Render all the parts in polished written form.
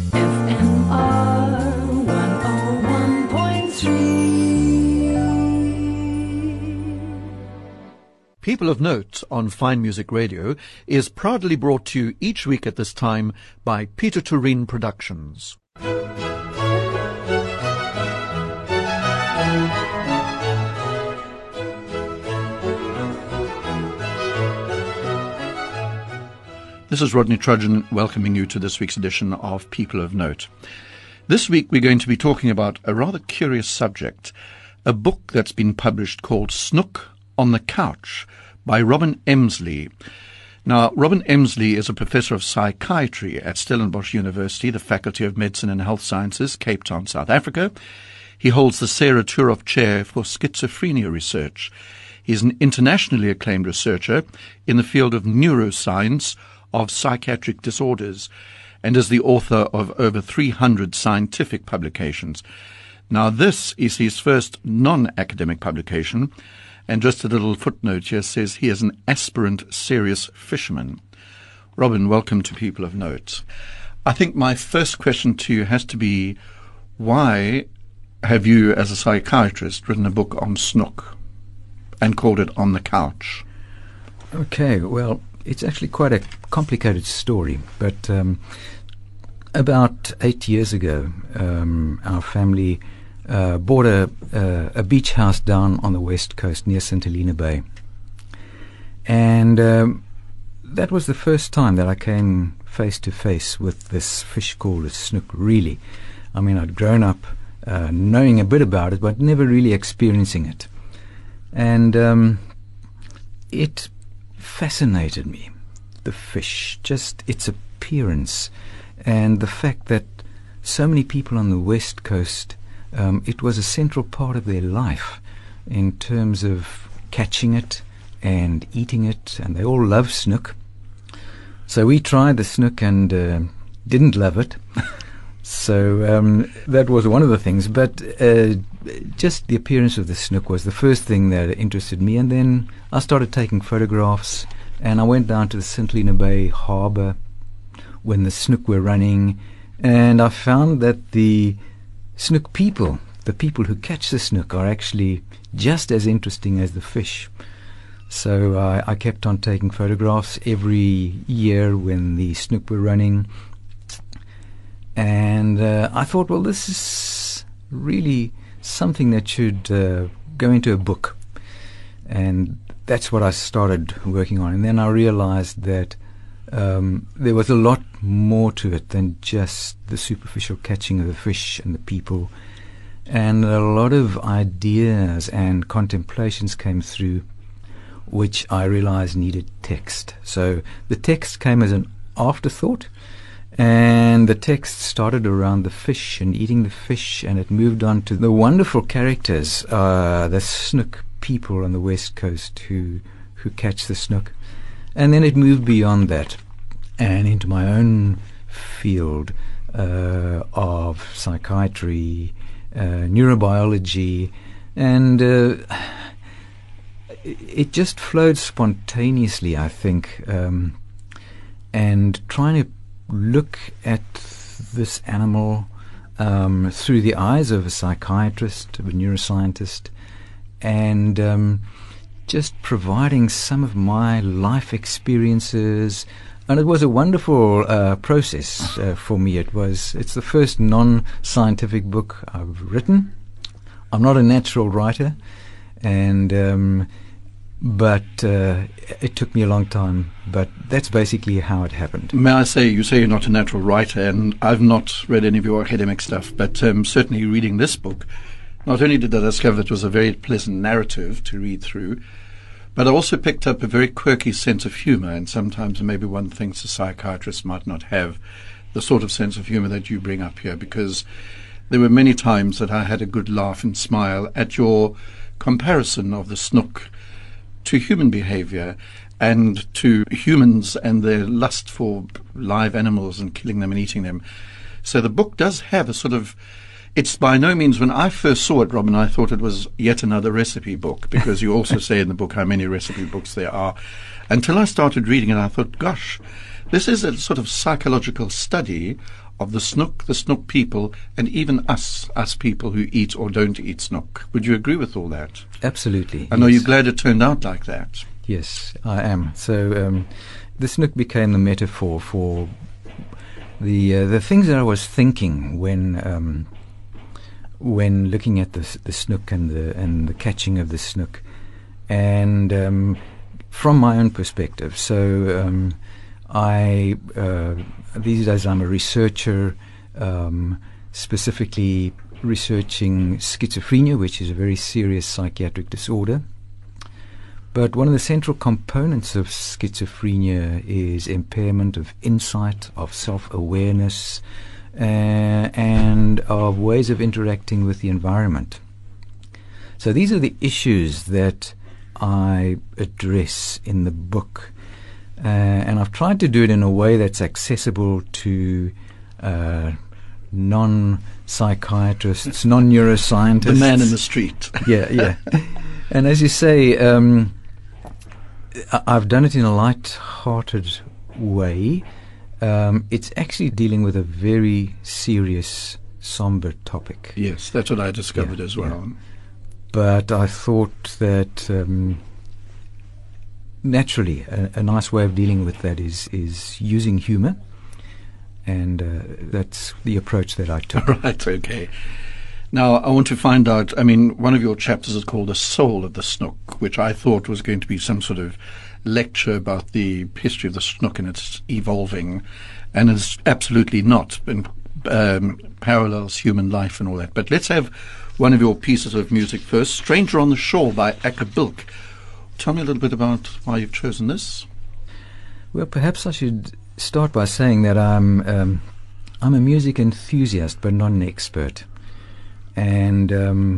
FMR 101.3. People of Note on Fine Music Radio is proudly brought to you each week at this time by Peter Turin Productions. This is Rodney Trudgeon welcoming you to this week's edition of People of Note. This week we're going to be talking about a rather curious subject, a book that's been published called Snook on the Couch by Robin Emsley. Now, Robin Emsley is a professor of psychiatry at Stellenbosch University, the Faculty of Medicine and Health Sciences, Cape Town, South Africa. He holds the Sarah Turoff Chair for Schizophrenia Research. He is an internationally acclaimed researcher in the field of neuroscience of psychiatric disorders and is the author of over 300 scientific publications. Now, this is his first non-academic publication, and just a little footnote here says he is an aspirant serious fisherman. Robin, welcome to People of Note. I think my first question to you has to be, why have you, as a psychiatrist, written a book on snook and called it On the Couch? Okay, well, it's actually quite a complicated story, but about 8 years ago, our family bought a beach house down on the west coast near St. Helena Bay. And that was the first time that I came face to face with this fish called a snook, really. I mean, I'd grown up knowing a bit about it, but never really experiencing it. And it fascinated me, the fish, just its appearance, and the fact that so many people on the west coast, it was a central part of their life in terms of catching it and eating it, and they all love snook. So we tried the snook and didn't love it. So that was one of the things, but just the appearance of the snook was the first thing that interested me. And then I started taking photographs, and I went down to the St. Helena Bay harbour when the snook were running, and I found that the snook people, the people who catch the snook, are actually just as interesting as the fish. So I kept on taking photographs every year when the snook were running. And I thought, well, this is really something that should go into a book. And that's what I started working on. And then I realized that there was a lot more to it than just the superficial catching of the fish and the people. And a lot of ideas and contemplations came through, which I realized needed text. So the text came as an afterthought. And the text started around the fish and eating the fish, and it moved on to the wonderful characters, the snook people on the west coast who catch the snook. And then it moved beyond that and into my own field of psychiatry, neurobiology, and it just flowed spontaneously, I think, and trying to look at this animal through the eyes of a psychiatrist, of a neuroscientist, and just providing some of my life experiences. And it was a wonderful process for me. It's the first non-scientific book I've written. I'm not a natural writer, and but it took me a long time, but that's basically how it happened. May I say, you say you're not a natural writer, and I've not read any of your academic stuff, but certainly reading this book, not only did I discover it was a very pleasant narrative to read through, but I also picked up a very quirky sense of humour, and sometimes maybe one thinks a psychiatrist might not have the sort of sense of humour that you bring up here, because there were many times that I had a good laugh and smile at your comparison of the snook to human behavior and to humans and their lust for live animals and killing them and eating them. So the book does have a sort of, it's by no means, when I first saw it, Robin, I thought it was yet another recipe book, because you also say in the book how many recipe books there are. Until I started reading it, I thought, gosh, This is a sort of psychological study of the snook people, and even us people who eat or don't eat snook. Would you agree with all that? Absolutely. And are yes. you glad it turned out like that? Yes, I am. So the snook became the metaphor for the things that I was thinking when looking at the snook and the catching of the snook, and from my own perspective. So I these days I'm a researcher, specifically researching schizophrenia, which is a very serious psychiatric disorder. But one of the central components of schizophrenia is impairment of insight, of self-awareness, and of ways of interacting with the environment. So these are the issues that I address in the book. And I've tried to do it in a way that's accessible to non-psychiatrists, non-neuroscientists. The man in the street. Yeah. And as you say, I've done it in a light-hearted way. It's actually dealing with a very serious, somber topic. Yes, that's what I discovered as well. Yeah. But I thought that naturally a nice way of dealing with that is using humour, and that's the approach that I took. Right, okay. Now, I want to find out, one of your chapters is called The Soul of the Snook, which I thought was going to be some sort of lecture about the history of the snook and its evolving, and it's absolutely not, and parallels human life and all that. But let's have one of your pieces of music first, Stranger on the Shore by Acker Bilk. Tell me a little bit about why you've chosen this. Well, perhaps I should start by saying that I'm a music enthusiast, but not an expert. And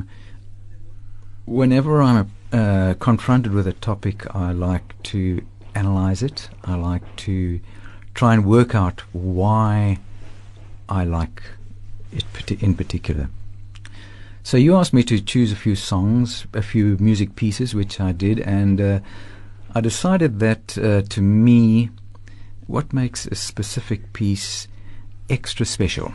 whenever I'm confronted with a topic, I like to analyze it. I like to try and work out why I like it in particular. So you asked me to choose a few songs, a few music pieces, which I did, and I decided that to me, what makes a specific piece extra special?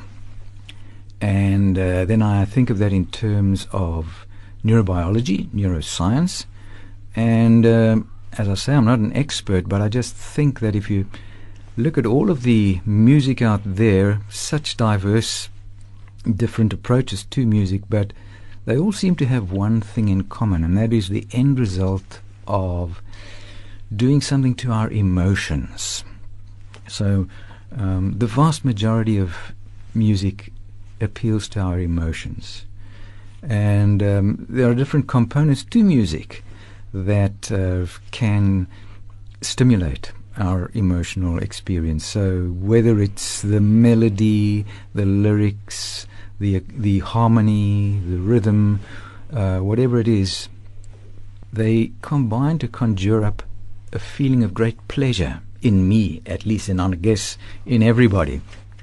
And then I think of that in terms of neurobiology, neuroscience, and as I say, I'm not an expert, but I just think that if you look at all of the music out there, such diverse, different approaches to music, but they all seem to have one thing in common, and that is the end result of doing something to our emotions. So the vast majority of music appeals to our emotions, and there are different components to music that can stimulate our emotional experience. So whether it's the melody, the lyrics, the harmony, the rhythm, whatever it is, they combine to conjure up a feeling of great pleasure in me, at least, and I guess in everybody.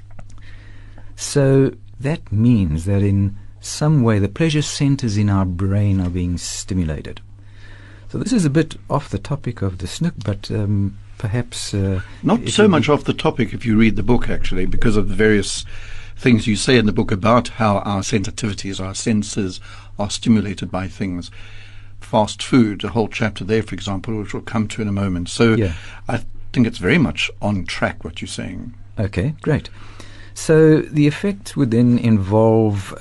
So that means that in some way the pleasure centers in our brain are being stimulated. So this is a bit off the topic of the snook, but perhaps not so much off the topic if you read the book, actually, because of the various things you say in the book about how our sensitivities, our senses are stimulated by things. Fast food, a whole chapter there, for example, which we'll come to in a moment. So yeah. I think it's very much on track what you're saying. Okay, great. So the effect would then involve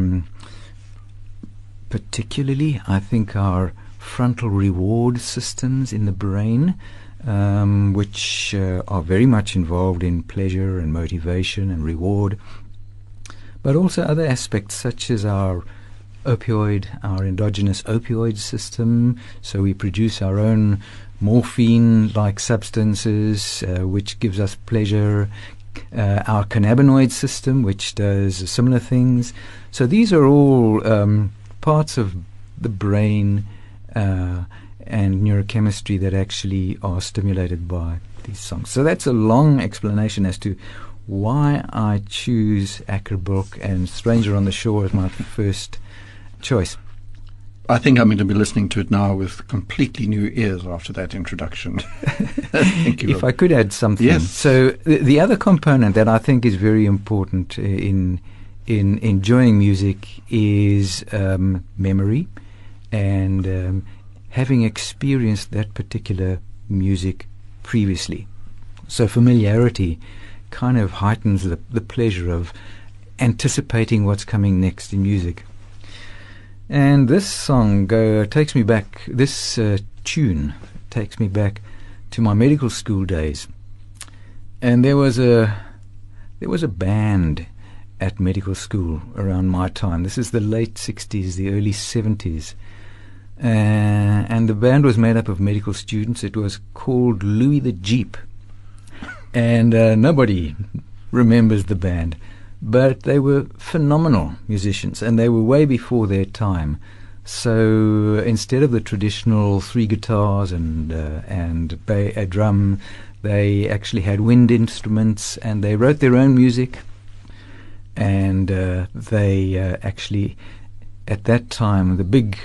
particularly, I think, our frontal reward systems in the brain, which are very much involved in pleasure and motivation and reward, but also other aspects such as our endogenous opioid system. So we produce our own morphine-like substances, which gives us pleasure. Our cannabinoid system, which does similar things. So these are all parts of the brain and neurochemistry that actually are stimulated by these songs. So that's a long explanation as to why I choose Acker Bilk and Stranger on the Shore as my first choice. I think I'm going to be listening to it now with completely new ears after that introduction. Thank you. If I could add something. Yes. So the other component that I think is very important in enjoying music is memory and having experienced that particular music previously. So familiarity kind of heightens the pleasure of anticipating what's coming next in music. And this song takes me back, this tune takes me back to my medical school days. And there was a band at medical school around my time. This is the late 60s, the early 70s. And the band was made up of medical students. It was called Louis the Jeep. And nobody remembers the band. But they were phenomenal musicians, and they were way before their time. So instead of the traditional 3 guitars and a drum, they actually had wind instruments, and they wrote their own music. And they actually, at that time, the big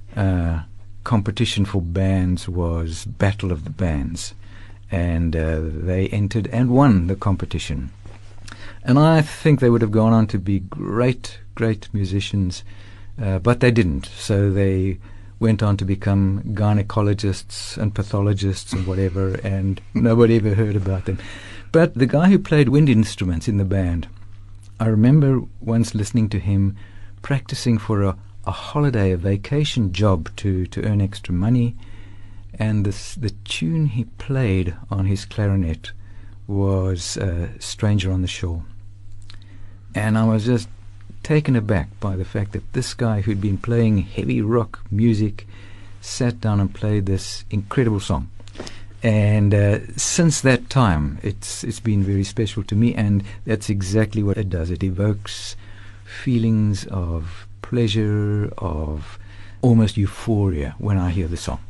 competition for bands was Battle of the Bands, and they entered and won the competition. And I think they would have gone on to be great musicians, but they didn't. So they went on to become gynecologists and pathologists and whatever, and nobody ever heard about them. But the guy who played wind instruments in the band, I remember once listening to him practicing for a holiday, a vacation job to earn extra money, and the tune he played on his clarinet was Stranger on the Shore. And I was just taken aback by the fact that this guy who'd been playing heavy rock music sat down and played this incredible song. And since that time, it's been very special to me, and that's exactly what it does. It evokes feelings of pleasure, of almost euphoria when I hear the song.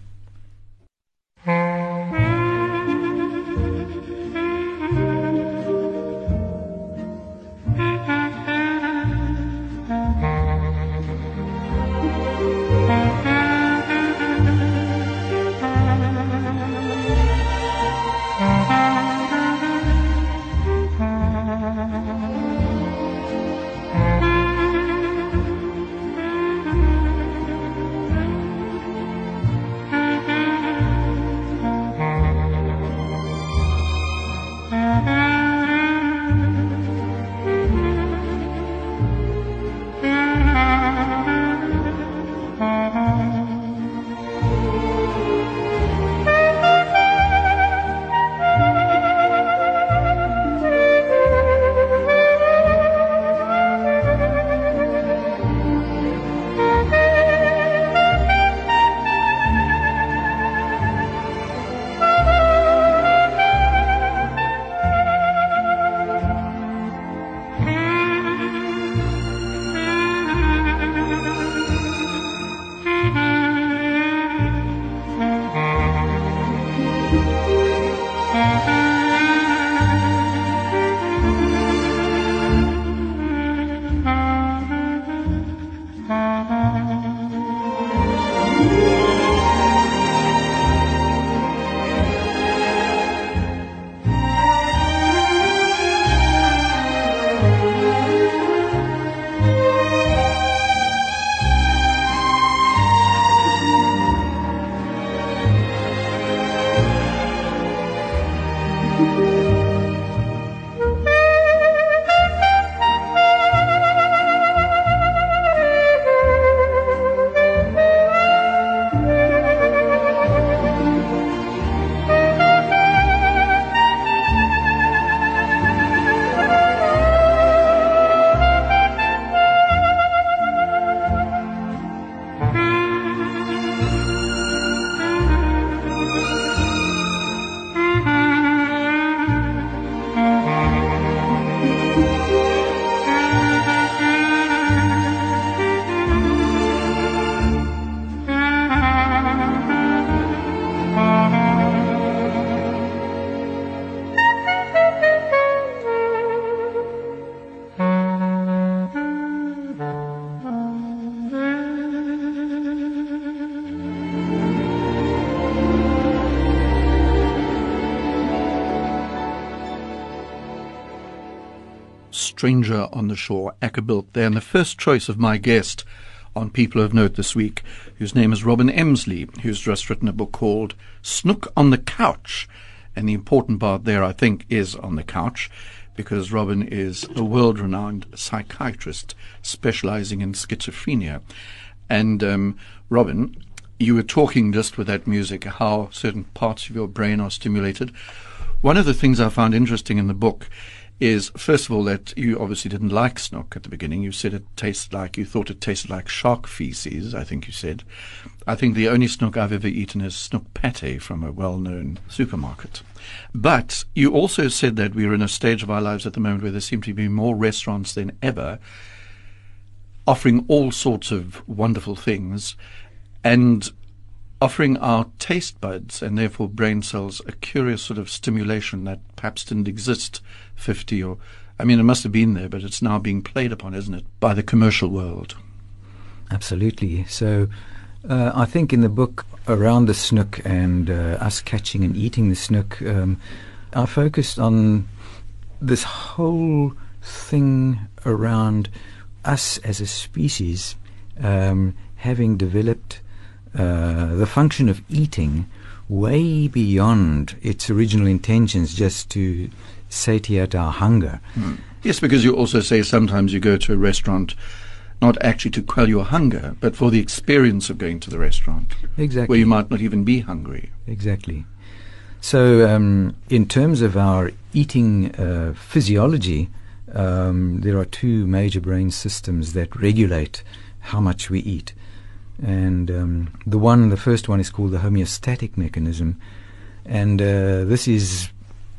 Stranger on the Shore, Acker Bilk there, and the first choice of my guest on People of Note this week, whose name is Robin Emsley, who's just written a book called Snook on the Couch. And the important part there, I think, is on the couch, because Robin is a world-renowned psychiatrist specializing in schizophrenia. And Robin, you were talking just with that music, how certain parts of your brain are stimulated. One of the things I found interesting in the book is, first of all, that you obviously didn't like snook at the beginning. You said you thought it tasted like shark feces, I think you said. I think the only snook I've ever eaten is snook pate from a well-known supermarket. But you also said that we're in a stage of our lives at the moment where there seem to be more restaurants than ever offering all sorts of wonderful things and offering our taste buds and therefore brain cells a curious sort of stimulation that perhaps didn't exist 50 or, I mean, it must have been there, but it's now being played upon, isn't it, by the commercial world? Absolutely. So I think in the book around the snook and us catching and eating the snook, I focused on this whole thing around us as a species having developed the function of eating way beyond its original intentions, just to satiate our hunger. Yes, because you also say sometimes you go to a restaurant not actually to quell your hunger, but for the experience of going to the restaurant. Exactly. Where you might not even be hungry. Exactly. So in terms of our eating physiology, there are two major brain systems that regulate how much we eat. And the first one is called the homeostatic mechanism, and this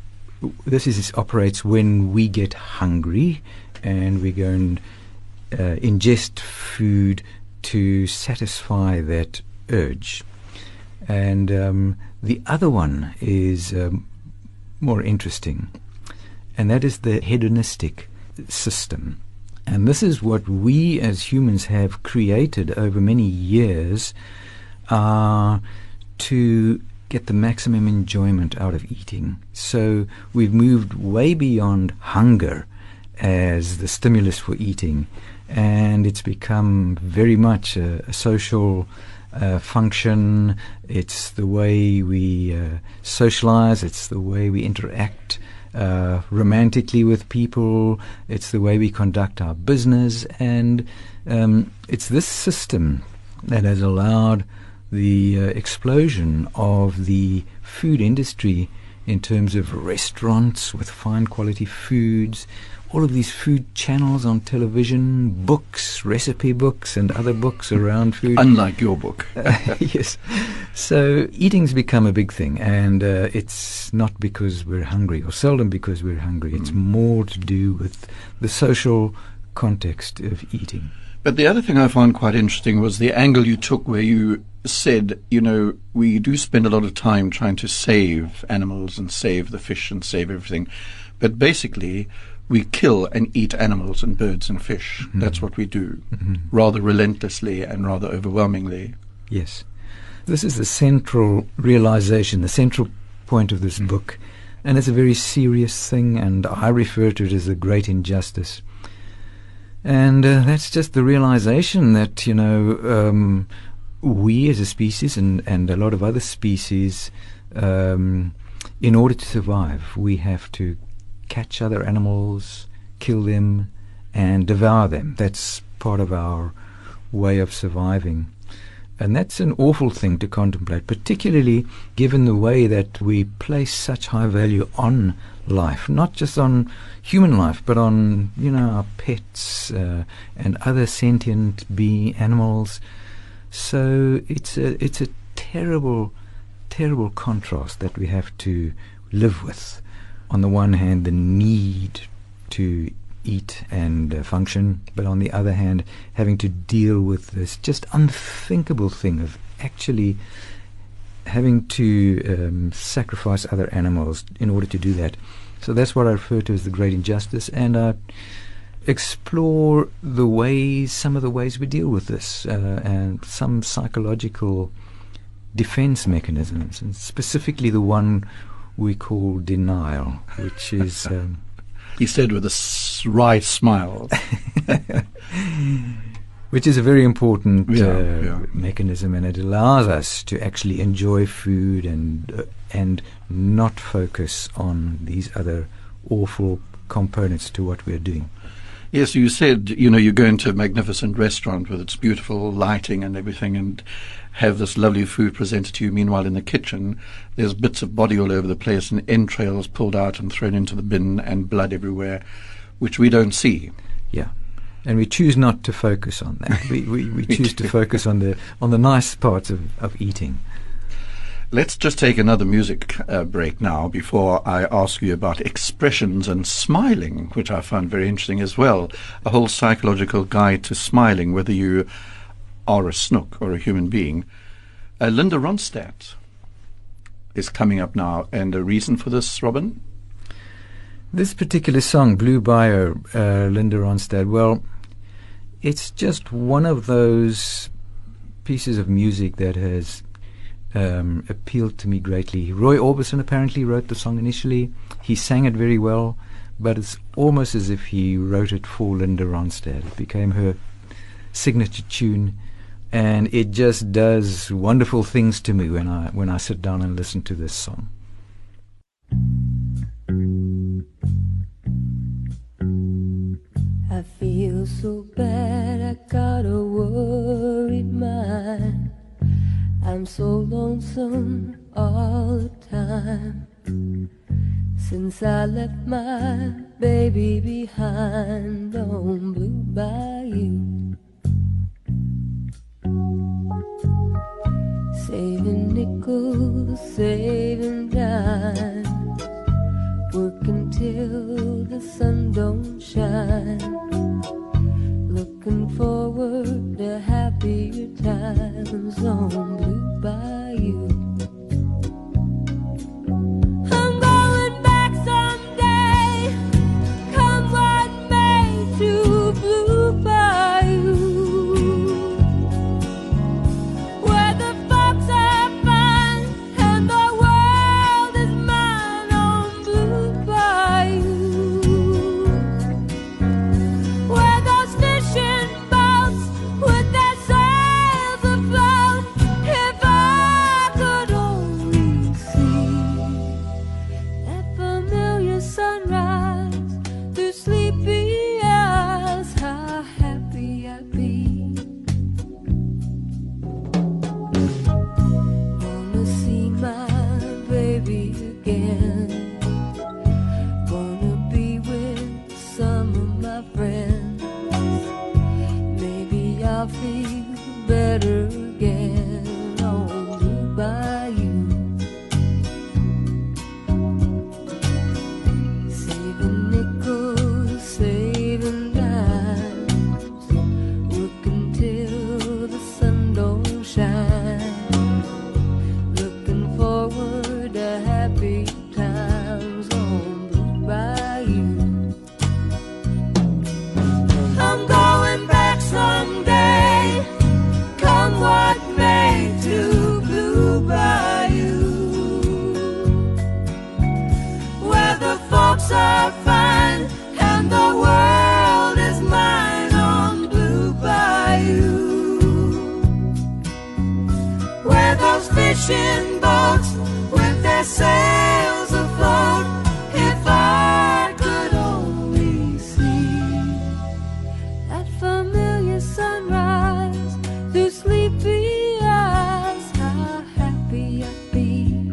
operates when we get hungry and we go and ingest food to satisfy that urge. And the other one is more interesting, and that is the hedonistic system. And this is what we as humans have created over many years to get the maximum enjoyment out of eating. So we've moved way beyond hunger as the stimulus for eating, and it's become very much a social function. It's the way we socialize, it's the way we interact romantically with people, it's the way we conduct our business, and it's this system that has allowed the explosion of the food industry in terms of restaurants with fine quality foods, all of these food channels on television, books, recipe books and other books around food. Unlike your book. Yes. So eating's become a big thing, and it's not because we're hungry, or seldom because we're hungry. It's more to do with the social context of eating. But the other thing I found quite interesting was the angle you took where you said, we do spend a lot of time trying to save animals and save the fish and save everything. But basically, we kill and eat animals and birds and fish. Mm-hmm. That's what we do, rather relentlessly and rather overwhelmingly. Yes. This is the central realization, the central point of this book. And it's a very serious thing, and I refer to it as a great injustice. And that's just the realization that, we as a species and a lot of other species, in order to survive, we have to catch other animals, kill them, and devour them. That's part of our way of surviving. And that's an awful thing to contemplate, particularly given the way that we place such high value on life, not just on human life, but on, our pets and other sentient animals. So it's a terrible, terrible contrast that we have to live with. On the one hand, the need to eat and function, but on the other hand, having to deal with this just unthinkable thing of actually having to sacrifice other animals in order to do that. So that's what I refer to as the great injustice, and I explore some of the ways we deal with this, and some psychological defense mechanisms, and specifically the one we call denial, which is he said with a wry smile. Which is a very important Yeah. mechanism, and it allows us to actually enjoy food and not focus on these other awful components to what we're doing. Yes, you said, you go into a magnificent restaurant with its beautiful lighting and everything and have this lovely food presented to you. Meanwhile, in the kitchen, there's bits of body all over the place and entrails pulled out and thrown into the bin and blood everywhere, which we don't see. Yeah. And we choose not to focus on that. We choose to focus on the nice parts of eating. Let's just take another music break now before I ask you about expressions and smiling, which I found very interesting as well. A whole psychological guide to smiling, whether you are a snook or a human being. Linda Ronstadt is coming up now, and a reason for this, Robin? This particular song, Blue Bayou, Linda Ronstadt, well, it's just one of those pieces of music that has appealed to me greatly. Roy Orbison apparently wrote the song initially. He sang it very well, but it's almost as if he wrote it for Linda Ronstadt. It became her signature tune, and it just does wonderful things to me when I sit down and listen to this song. I feel so bad, I got a worried mind. I'm so lonesome all the time. Since I left my baby behind on Blue Bayou. Saving nickels, saving dimes, working till the sun don't shine, looking forward to happier times on Blue Bayou. I'm going back someday, come what may, to Blue Bayou, where the folks are fine and the world is mine on Blue Bayou, where those fishing boats with their sails afloat, if I could only see that familiar sunrise through sleepy eyes, how happy I'd be. Wanna see my baby again, wanna be with some of my friends. Maybe I'll feel better again on Blue Bayou. Saving nickels, saving dimes, working till the sun don't shine, looking forward to happy times on Blue Bayou. I'm going back someday, come what may, to Blue Bayou, where the folks are fine and the world is mine on Blue Bayou, where those fishing boats with their sails afloat, if I could only see that familiar sunrise through sleepy eyes, how happy I'd be.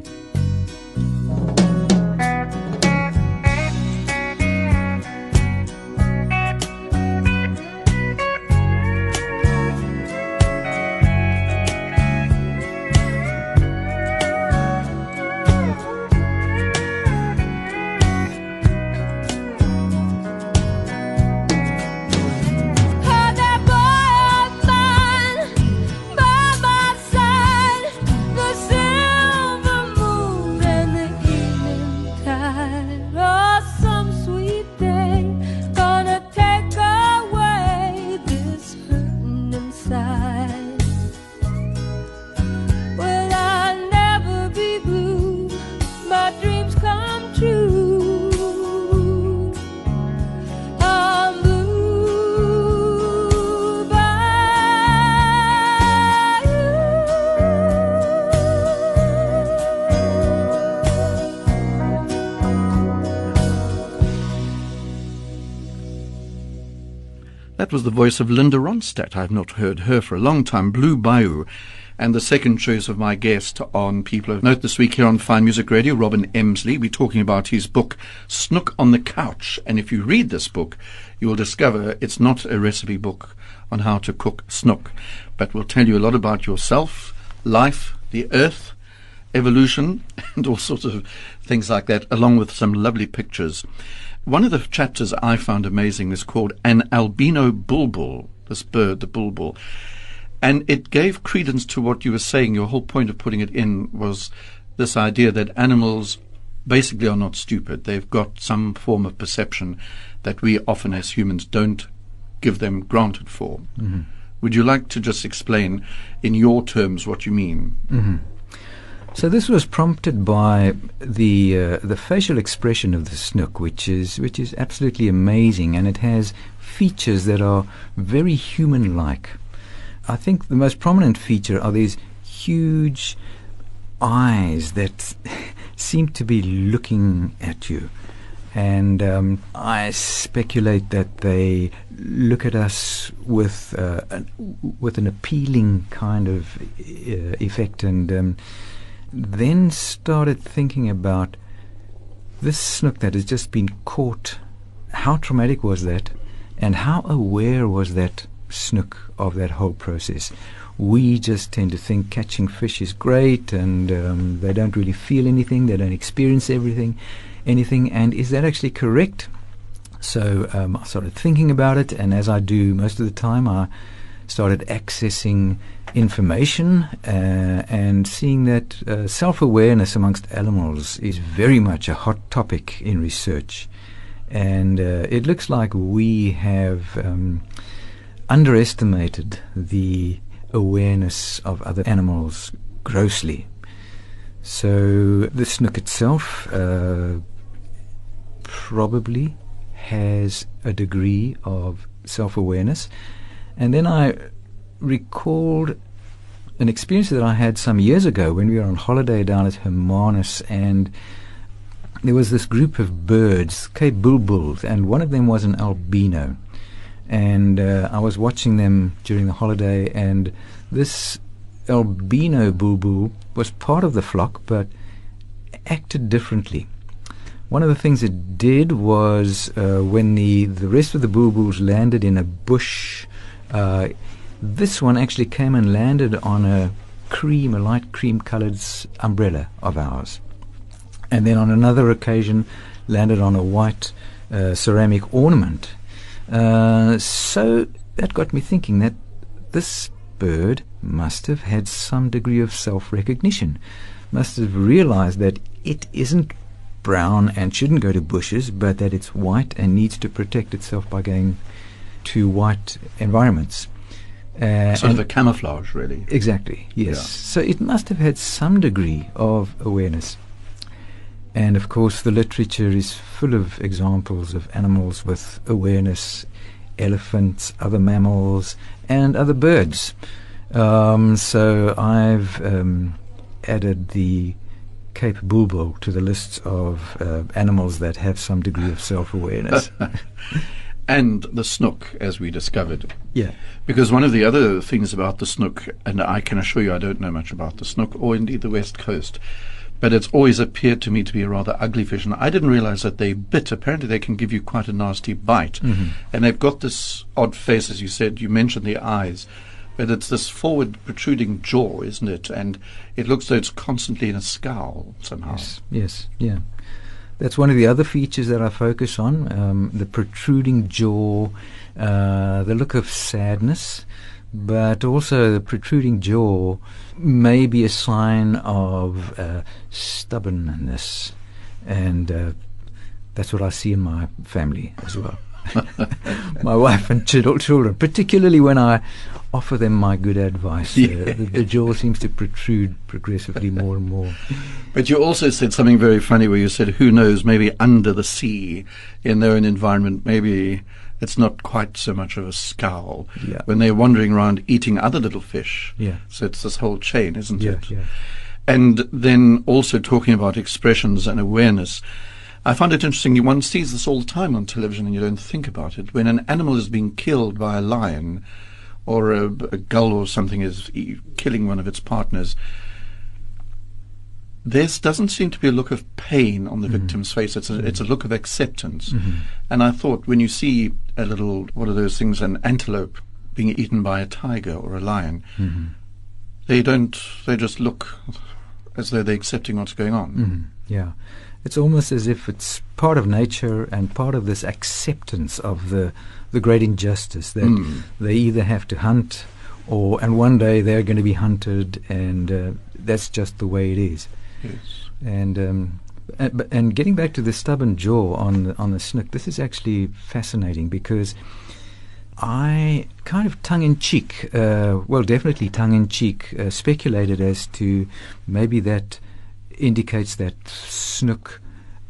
That was the voice of Linda Ronstadt. I've not heard her for a long time. Blue Bayou. And the second choice of my guest on People of Note this week here on Fine Music Radio, Robin Emsley. We're talking about his book, Snook on the Couch. And if you read this book, you will discover it's not a recipe book on how to cook snook, but will tell you a lot about yourself, life, the earth, evolution, and all sorts of things like that, along with some lovely pictures. One of the chapters I found amazing is called An Albino Bulbul, this bird, the bulbul. And it gave credence to what you were saying. Your whole point of putting it in was this idea that animals basically are not stupid. They've got some form of perception that we often as humans don't give them granted for. Mm-hmm. Would you like to just explain in your terms what you mean? Mm-hmm. So this was prompted by the facial expression of the snook, which is absolutely amazing, and it has features that are very human-like. I think the most prominent feature are these huge eyes that seem to be looking at you. And I speculate that they look at us with an appealing kind of effect, and then started thinking about this snook that has just been caught. How traumatic was that, and how aware was that snook of that whole process? We just tend to think catching fish is great, and they don't really feel anything, they don't experience anything, and is that actually correct? So I started thinking about it, and as I do most of the time, I started accessing information and seeing that self-awareness amongst animals is very much a hot topic in research, and it looks like we have underestimated the awareness of other animals grossly. So the snook itself probably has a degree of self-awareness. And then I recalled an experience that I had some years ago when we were on holiday down at Hermanus, and there was this group of birds, Cape bulbuls, and one of them was an albino. And I was watching them during the holiday, and this albino bulbul was part of the flock but acted differently. One of the things it did was when the rest of the bulbuls landed in a bush, this one actually came and landed on a light cream-coloured umbrella of ours. And then on another occasion landed on a white ceramic ornament. So that got me thinking that this bird must have had some degree of self-recognition, must have realized that it isn't brown and shouldn't go to bushes, but that it's white and needs to protect itself by going to white environments. Sort of a camouflage, really. Exactly, yes. Yeah. So it must have had some degree of awareness. And of course the literature is full of examples of animals with awareness, elephants, other mammals, and other birds. So I've added the Cape bulbul to the list of animals that have some degree of self-awareness. And the snook, as we discovered. Yeah. Because one of the other things about the snook, and I can assure you I don't know much about the snook, or indeed the West Coast, but it's always appeared to me to be a rather ugly fish, and I didn't realize that they bit. Apparently they can give you quite a nasty bite. Mm-hmm. And they've got this odd face, as you said. You mentioned the eyes, but it's this forward protruding jaw, isn't it? And it looks though it's constantly in a scowl somehow. Yes, yeah. That's one of the other features that I focus on, the protruding jaw, the look of sadness, but also the protruding jaw may be a sign of stubbornness, and that's what I see in my family as well. My wife and children, particularly when I offer them my good advice. The jaw seems to protrude progressively more and more. But you also said something very funny where you said, who knows, maybe under the sea, in their own environment, maybe it's not quite so much of a scowl when they're wandering around eating other little fish. Yeah. So it's this whole chain, isn't it? Yeah. And then also talking about expressions and awareness, I find it interesting. One sees this all the time on television and you don't think about it. When an animal is being killed by a lion or a gull or something is killing one of its partners, there doesn't seem to be a look of pain on the victim's face. It's a look of acceptance. And I thought, when you see a little, what are those things, an antelope being eaten by a tiger or a lion, they just look as though they're accepting what's going on. Yeah. It's almost as if it's part of nature and part of this acceptance of the great injustice that they either have to hunt and one day they're going to be hunted, and that's just the way it is. Yes. And getting back to the stubborn jaw on the snook, this is actually fascinating because I kind of tongue-in-cheek, definitely tongue-in-cheek, speculated as to maybe that indicates that snook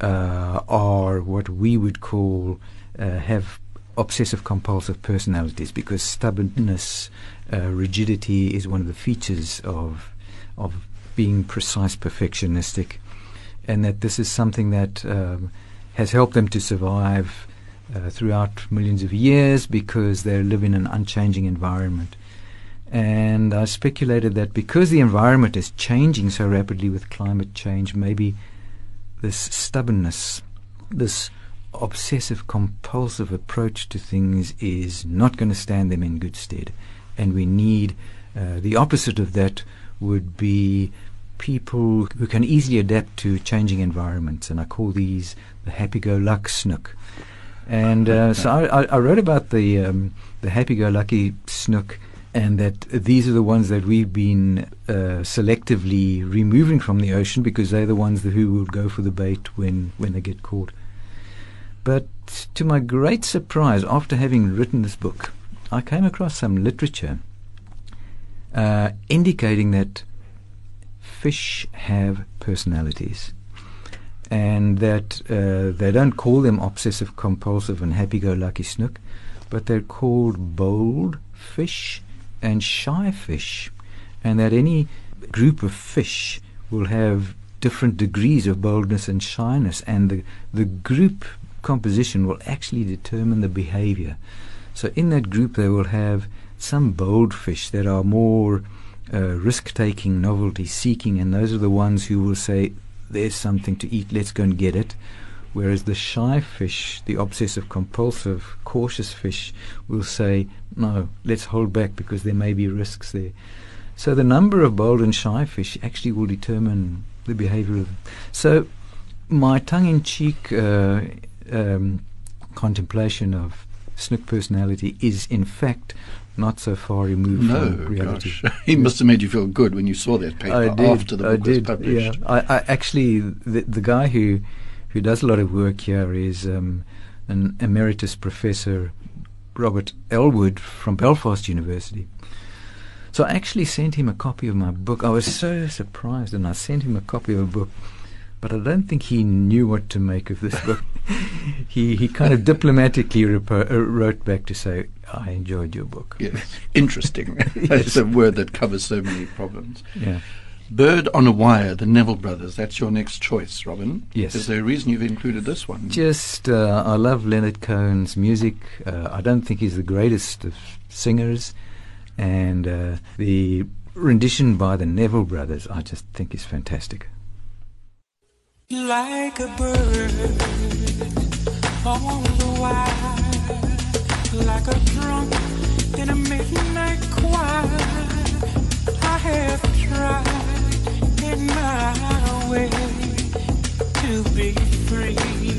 are what we would call have obsessive-compulsive personalities, because stubbornness, rigidity is one of the features of being precise, perfectionistic, and that this is something that has helped them to survive throughout millions of years because they live in an unchanging environment. And I speculated that because the environment is changing so rapidly with climate change, maybe this stubbornness, this obsessive-compulsive approach to things is not going to stand them in good stead. And we need the opposite of that would be people who can easily adapt to changing environments, and I call these the happy-go-lucky snook. And so I wrote about the happy-go-lucky snook, and that these are the ones that we've been selectively removing from the ocean because they're the ones who will go for the bait when they get caught. But to my great surprise, after having written this book, I came across some literature indicating that fish have personalities, and that they don't call them obsessive-compulsive and happy-go-lucky snook, but they're called bold fish and shy fish, and that any group of fish will have different degrees of boldness and shyness, and the group composition will actually determine the behavior. So in that group they will have some bold fish that are more risk-taking, novelty-seeking, and those are the ones who will say, there's something to eat, let's go and get it. Whereas the shy fish, the obsessive-compulsive, cautious fish, will say, no, let's hold back because there may be risks there. So the number of bold and shy fish actually will determine the behavior of them. So my tongue-in-cheek contemplation of snook personality is, in fact, not so far removed from reality. Gosh. He must have made you feel good when you saw that paper after the book was published. Yeah. I actually, the guy who does a lot of work here is an emeritus professor, Robert Elwood from Belfast University. So I actually sent him a copy of my book. I was so surprised, and I sent him a copy of a book, but I don't think he knew what to make of this book. He kind of diplomatically wrote back to say, I enjoyed your book. Yes, interesting. That's a word that covers so many problems. Yeah. Bird on a Wire, the Neville Brothers, that's your next choice, Robin. Yes. Is there a reason you've included this one? Just, I love Leonard Cohen's music. I don't think he's the greatest of singers. And the rendition by the Neville Brothers, I just think is fantastic. Like a bird on the wire, like a drunk in a midnight choir, I have tried in my way to be free.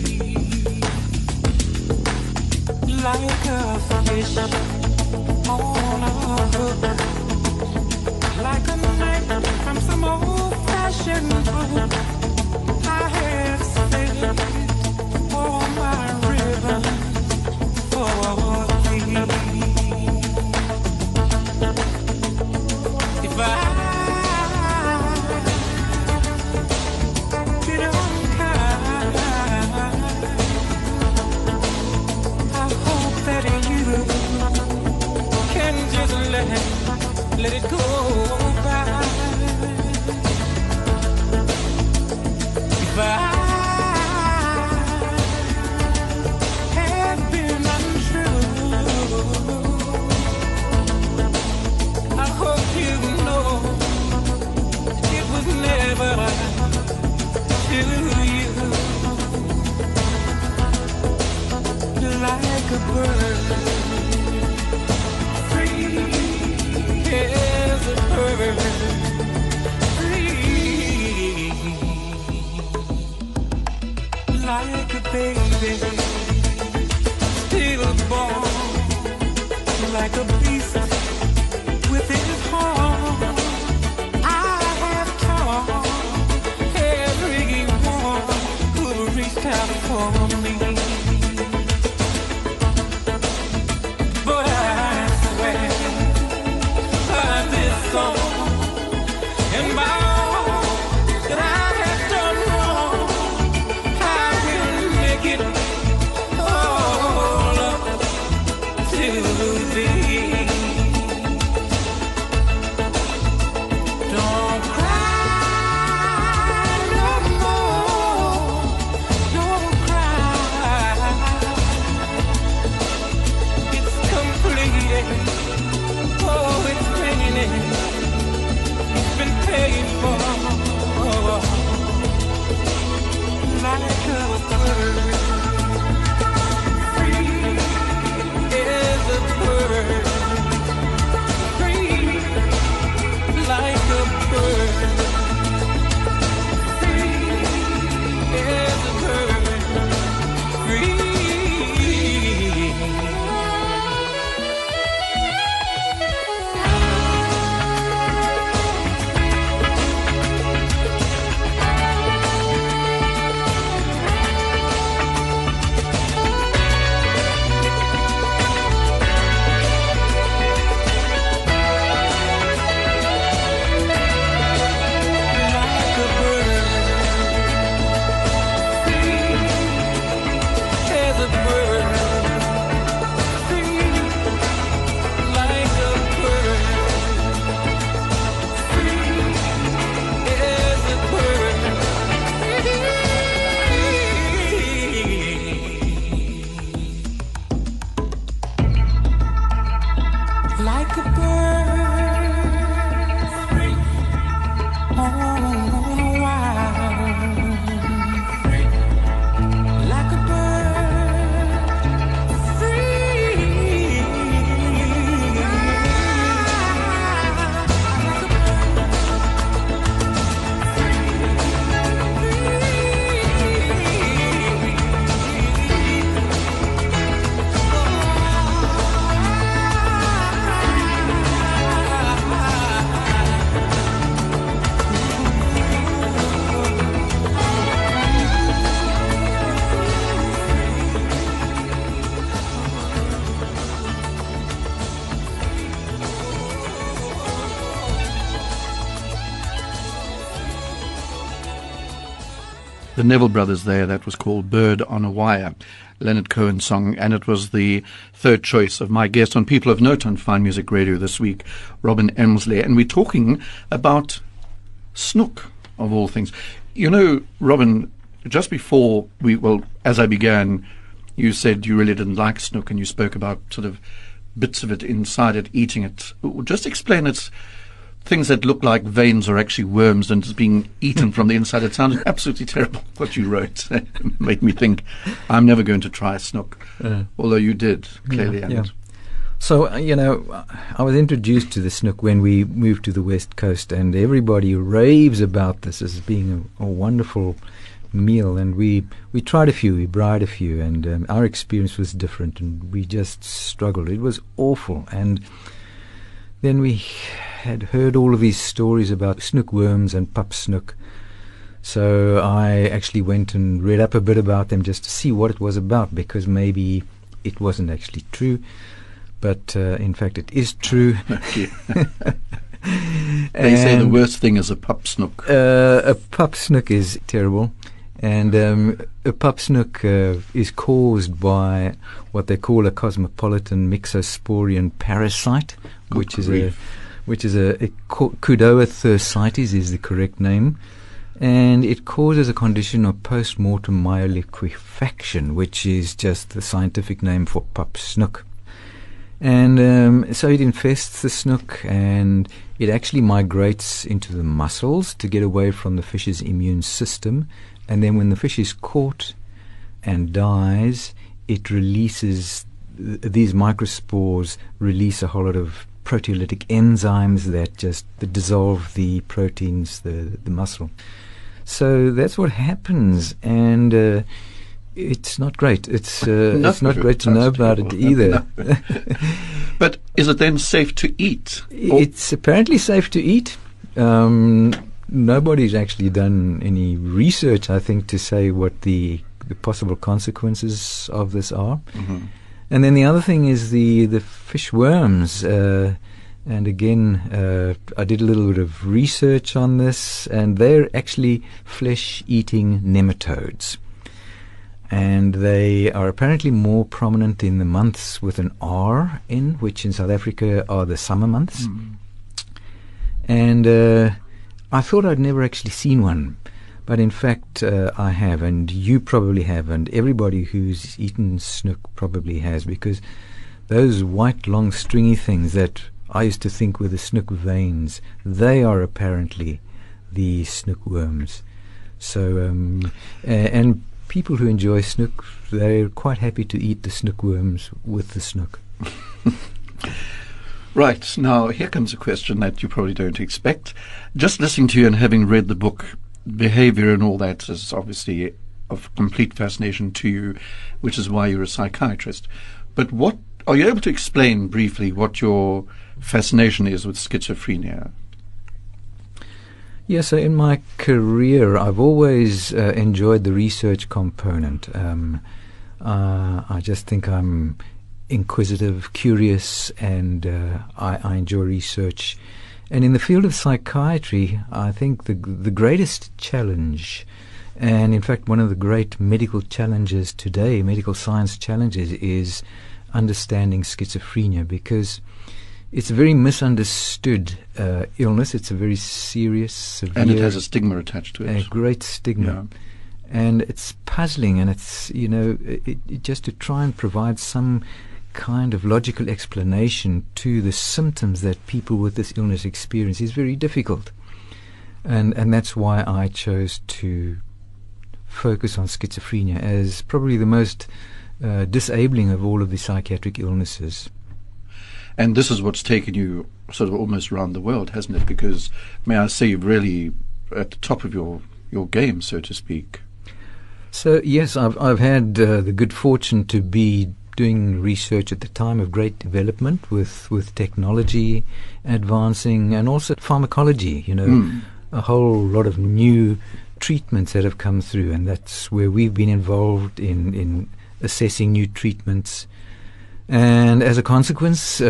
Like a fish on a hook, like a knife from some old-fashioned book, I have spent all my ribbon for thee. If I be unkind, I hope that you can just let it go by. If I like a beast with his horn. I have taught everyone who reached out for me. But I swear by this song and by all that I have done wrong, I will make it all up to thee. Don't cry no more, don't cry. It's completed, oh, it's finished, it's been paid for. Like a bird, free as a bird, free like a bird, free as a bird, free. Like a bird on a wire, like a bird free, like a The Neville Brothers there, that was called Bird on a Wire, Leonard Cohen's song, and it was the third choice of my guest on People of Note on Fine Music Radio this week, Robin Emsley. And we're talking about snook, of all things. You know, Robin, just before as I began, you said you really didn't like snook, and you spoke about sort of bits of it inside it, eating it. Just explain it. Things that look like veins are actually worms and it's being eaten from the inside. It sounded absolutely terrible, what you wrote. It made me think, I'm never going to try snook. Although you did, clearly. Yeah. So, I was introduced to the snook when we moved to the West Coast, and everybody raves about this as being a wonderful meal. And we tried a few, we bride a few, and our experience was different, and we just struggled. It was awful. And then we had heard all of these stories about snook worms and pup snook. So I actually went and read up a bit about them just to see what it was about, because maybe it wasn't actually true. But in fact, it is true. They say the worst thing is a pup snook. A pup snook is terrible. And a pup snook is caused by what they call a cosmopolitan myxosporian parasite, which is a Kudoa thersites is the correct name, and it causes a condition of post-mortem myoliquefaction, which is just the scientific name for pup snook. And so it infests the snook, and it actually migrates into the muscles to get away from the fish's immune system. And then when the fish is caught and dies, it releases, these microspores release a whole lot of proteolytic enzymes that just dissolve the proteins, the muscle. So that's what happens, and it's not great. It's not great to know about it either. But Is it then safe to eat? Or- It's apparently safe to eat. Nobody's actually done any research, I think, to say what the possible consequences of this are. Mhm. And then the other thing is the fish worms. And again, I did a little bit of research on this, and they're actually flesh-eating nematodes. And they are apparently more prominent in the months with an R in, which in South Africa are the summer months. And I thought I'd never actually seen one, but in fact I have, and you probably have, and everybody who's eaten snook probably has, because those white, long, stringy things that I used to think were the snook veins, they are apparently the snook worms. So, and people who enjoy snook, they're quite happy to eat the snook worms with the snook. Right, now here comes a question that you probably don't expect. Just listening to you and having read the book, behavior and all that is obviously of complete fascination to you, which is why you're a psychiatrist. But what are you able to explain briefly what your fascination is with schizophrenia? Yeah, so in my career, I've always enjoyed the research component. I just think I'm inquisitive, curious, and I enjoy research. And in the field of psychiatry, I think the greatest challenge, and in fact one of the great medical challenges today, medical science challenges, is understanding schizophrenia, because it's a very misunderstood illness. It's a very serious, severe, And it has a stigma attached to a it. great stigma. And it's puzzling, and it's, it just to try and provide some kind of logical explanation to the symptoms that people with this illness experience is very difficult. And that's why I chose to focus on schizophrenia as probably the most disabling of all of the psychiatric illnesses. And this is what's taken you sort of almost around the world, hasn't it? Because, may I say, you're really at the top of your game, so to speak. So, yes, I've had the good fortune to be doing research at the time of great development with technology advancing, and also pharmacology, a whole lot of new treatments that have come through, and that's where we've been involved in assessing new treatments. And as a consequence,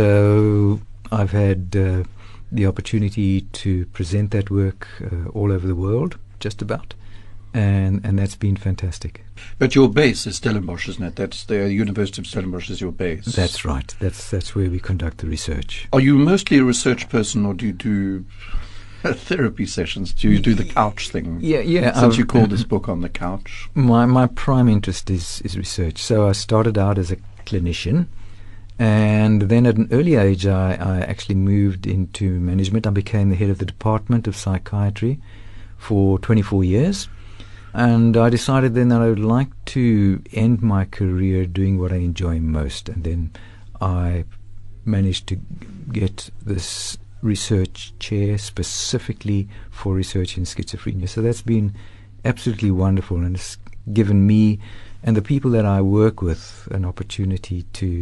I've had the opportunity to present that work all over the world, just about, and that's been fantastic. But your base is Stellenbosch, isn't it? That's the University of Stellenbosch is your base. That's right. That's where we conduct the research. Are you mostly a research person, or do you do therapy sessions? Do you do the couch thing? Yeah. Since you called this book On the Couch. My prime interest is research. So I started out as a clinician, and then at an early age I actually moved into management. I became the head of the Department of Psychiatry for 24 years. And I decided then that I would like to end my career doing what I enjoy most. And then I managed to get this research chair specifically for research in schizophrenia. So that's been absolutely wonderful, and it's given me and the people that I work with an opportunity to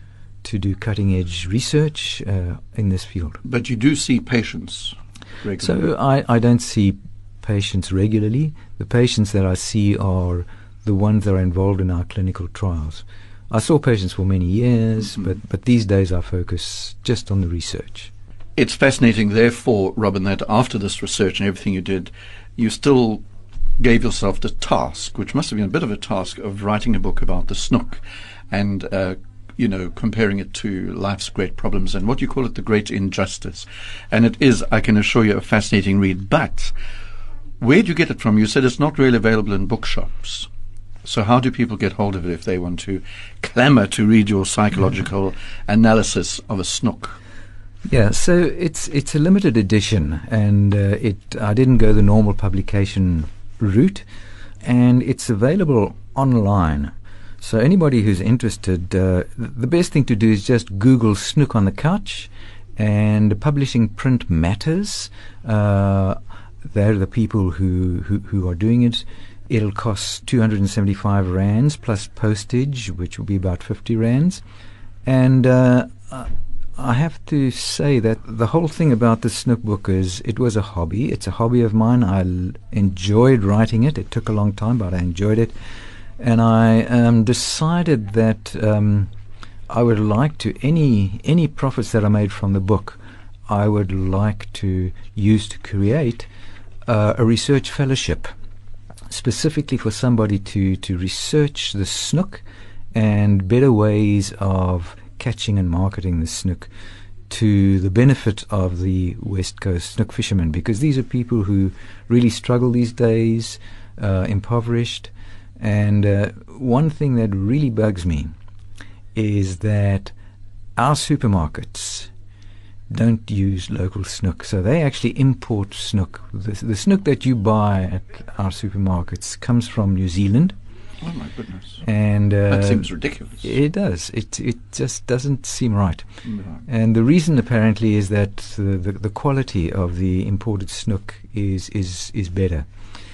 do cutting-edge research in this field. But you do see patients regularly. So I don't see patients regularly. The patients that I see are the ones that are involved in our clinical trials. I saw patients for many years, but these days I focus just on the research. It's fascinating, therefore, Robin, that after this research and everything you did, you still gave yourself the task, which must have been a bit of a task, of writing a book about the snook and comparing it to life's great problems and what you call it, the great injustice. And it is, I can assure you, a fascinating read. But where do you get it from? You said it's not really available in bookshops. So how do people get hold of it if they want to clamour to read your psychological analysis of a snook? Yeah, so it's a limited edition, and I didn't go the normal publication route, and it's available online. So anybody who's interested, the best thing to do is just Google Snook on the Couch, and Publishing Print Matters. They're the people who are doing it. It'll cost 275 rands plus postage, which will be about 50 rands. And I have to say that the whole thing about the Snook book is it was a hobby. It's a hobby of mine. I enjoyed writing it. It took a long time, but I enjoyed it. And I decided that I would like to, any profits that I made from the book, I would like to use to create a research fellowship, specifically for somebody to research the snook and better ways of catching and marketing the snook to the benefit of the West Coast snook fishermen, because these are people who really struggle these days, impoverished. And one thing that really bugs me is that our supermarkets don't use local snook, so they actually import snook. The snook that you buy at our supermarkets comes from New Zealand. Oh my goodness! And that seems ridiculous. It does. It just doesn't seem right. No. And the reason apparently is that the quality of the imported snook is better.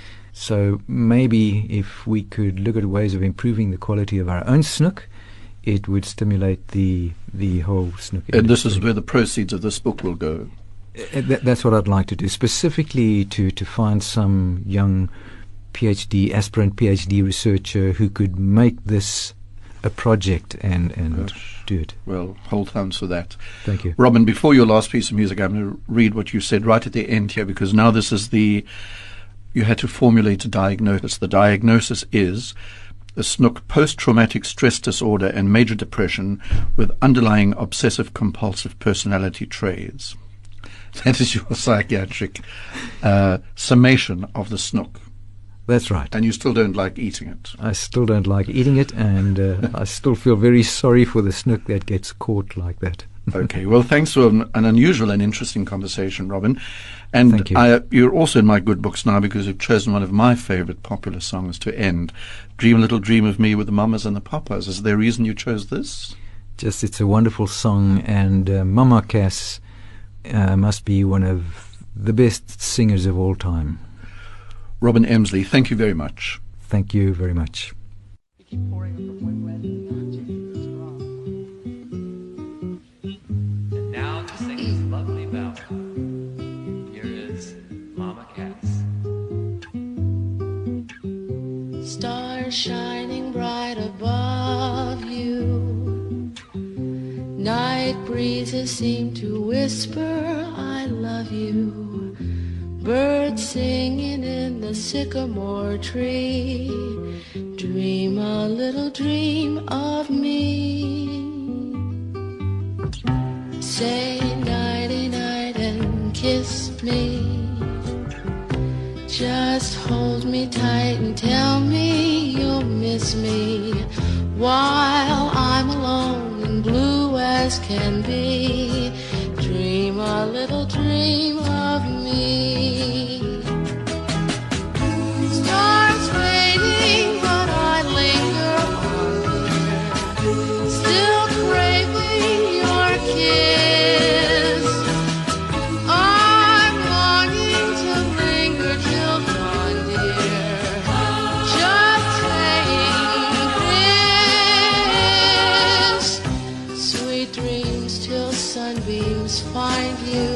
So maybe if we could look at ways of improving the quality of our own snook, it would stimulate the whole snook industry. And this is where the proceeds of this book will go. That's what I'd like to do, specifically to find some young aspirant PhD researcher who could make this a project and do it. Well, hold hands for that. Thank you. Robin, before your last piece of music, I'm going to read what you said right at the end here, because now this is you had to formulate a diagnosis. The diagnosis is a snook post-traumatic stress disorder and major depression with underlying obsessive-compulsive personality traits. That is your psychiatric summation of the snook. That's right. And you still don't like eating it. I still don't like eating it, and I still feel very sorry for the snook that gets caught like that. Okay, well, thanks for an unusual and interesting conversation, Robin. And Thank you. You're also in my good books now because you've chosen one of my favorite popular songs to end, Dream a Little Dream of Me with the Mamas and the Papas. Is there a reason you chose this? Just, it's a wonderful song, and Mama Cass must be one of the best singers of all time. Robin Emsley, thank you very much. Thank you very much. And now to sing this lovely ballad, here is Mama Cass. Stars shining bright above you. Night breezes seem to whisper, I love you. Birds singing in the sycamore tree. Dream a little dream of me. Say nighty-night and kiss me. Just hold me tight and tell me you'll miss me while I'm alone and blue as can be. Dream a little dream of me. Stars fading, but I linger on, dear, still craving your kiss. I'm longing to linger till dawn, dear, just saying this. Sweet dreams till sunbeams find you.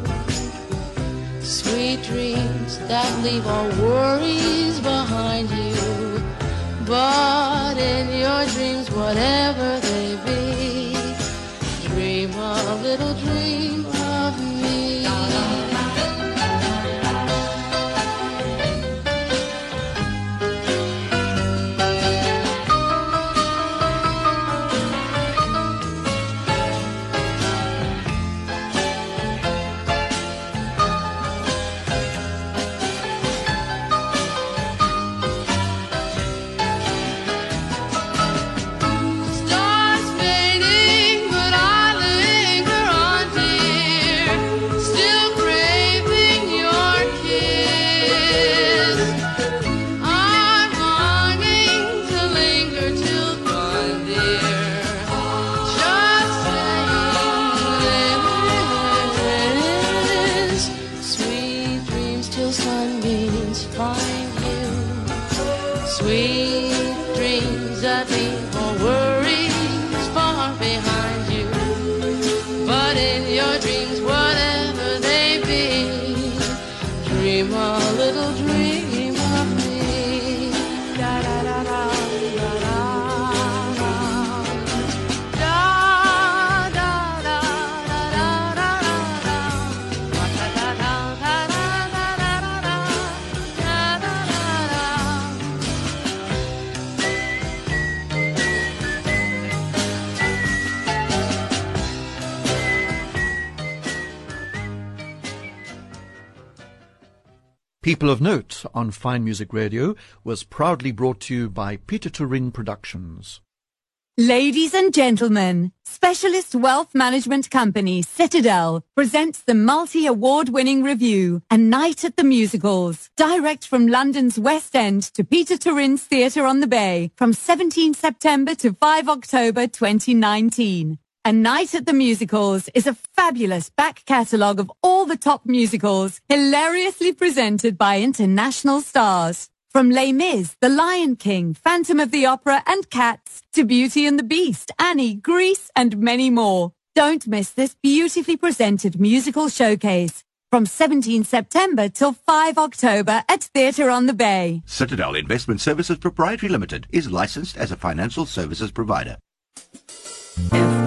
Sweet dreams that leave all worries behind you. But in your dreams, whatever they be, dream a little dream of me. Stars fading, but I linger on, dear. But in your dreams, whatever they be, dream a little dream of me. Da da da da da da da. Da da da da da da da. Da da da da da da da da da. Da da da da. People of Note on Fine Music Radio was proudly brought to you by Peter Turin Productions. Ladies and gentlemen, specialist wealth management company Citadel presents the multi-award-winning review, A Night at the Musicals, direct from London's West End to Peter Turin's Theatre on the Bay from 17 September to 5 October 2019. A Night at the Musicals is a fabulous back catalogue of all the top musicals, hilariously presented by international stars. From Les Mis, The Lion King, Phantom of the Opera and Cats, to Beauty and the Beast, Annie, Grease and many more. Don't miss this beautifully presented musical showcase from 17 September till 5 October at Theatre on the Bay. Citadel Investment Services Proprietary Limited is licensed as a financial services provider. If